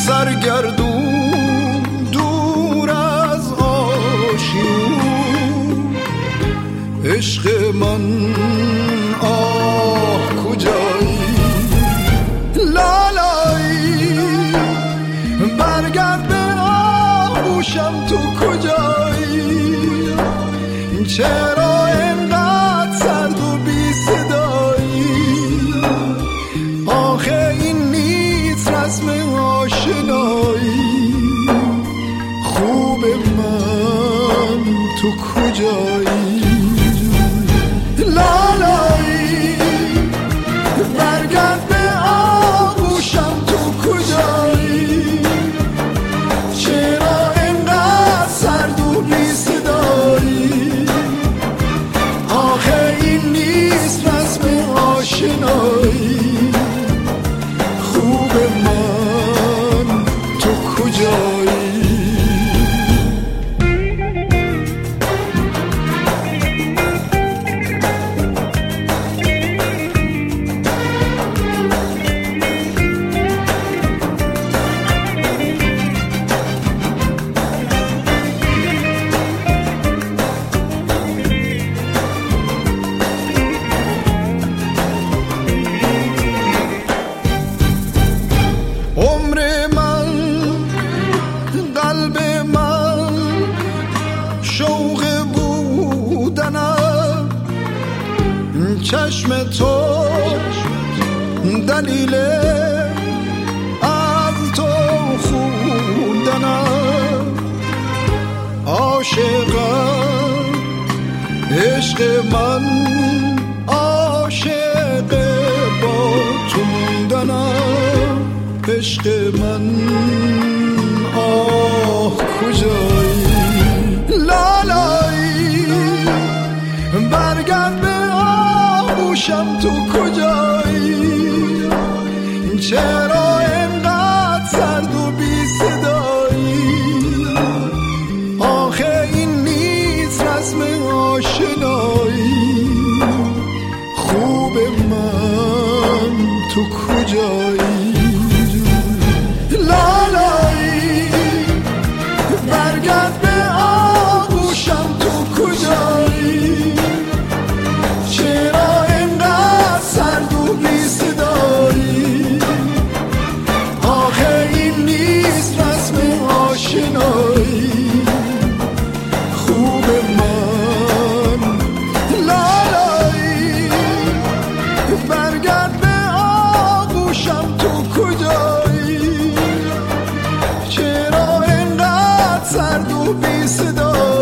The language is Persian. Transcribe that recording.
سرگردون دور از آشیون. عشق من آه کجایی، لالایی برگرد به آغوشم، تو کجایی؟ چرا اینقدر سرد و بی صدایی؟ آخه این نیست رسم آشنایی. خوب من تو کجایی، لالایی برگرد به آغوشم، تو کجایی؟ چرا اینقدر سرد و بی صدایی؟ آخه این نیست رسم آشنایی. خوب من تو کجایی؟ چشم تو دلیل از تو خوندنم. عاشقم عشق من، عاشق با تو موندنم. عشق من آه کجایی، لالایی برگرد به آغوشم، تو کجایی؟ چرا اینقدر سرد و بی صدایی؟ آخه این نیست رسم آشنایی. خوب من تو کجایی، لالایی برگرد به آغوشم، تو کجایی؟ چرا اینقدر سرد و بی صدایی؟ آخه این نیست رسم آشنایی. خوب من، لالایی برگرد به آغوشم، تو کجایی؟ چرا اینقدر سرد و بی صدایی؟